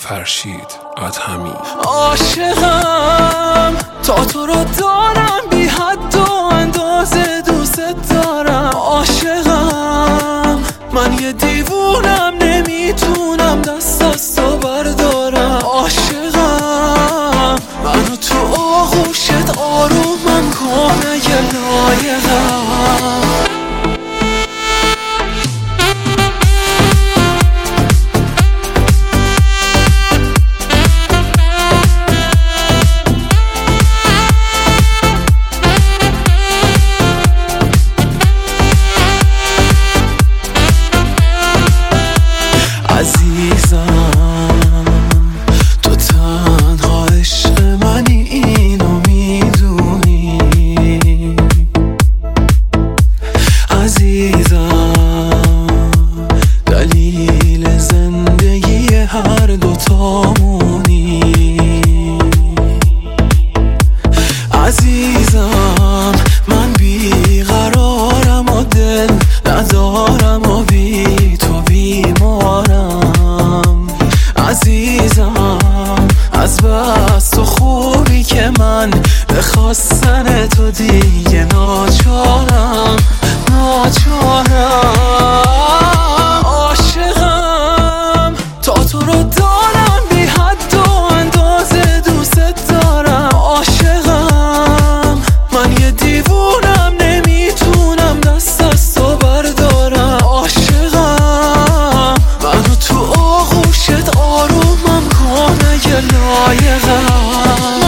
فرشید ادهمی. عاشقم تا تو رو دارم، بی حد و اندازه دوست دارم. عاشقم من یه دیوونم، نمیتونم دست از تو بردارم. عاشقم منو تو آغوشت آرومم کن اگه لایقم. عزیزم تو تنها عشق منی، اینو میدونی. عزیزم دلیل زندگی هر دوتامونی. عزیزم من بیقرارم و دل ندارم و بی تو بیمارم. عزیزم از بس تو خوبی که من به خواستن تو دیگه ناچارم. عاشقم تا تو رو دارم، بی حد و اندازه دوست دارم. عاشقم من یه دیوونم، نمیتونم دست از تو بردارم. عاشقم منو تو آغوشت آرومم کن اگه لایقم.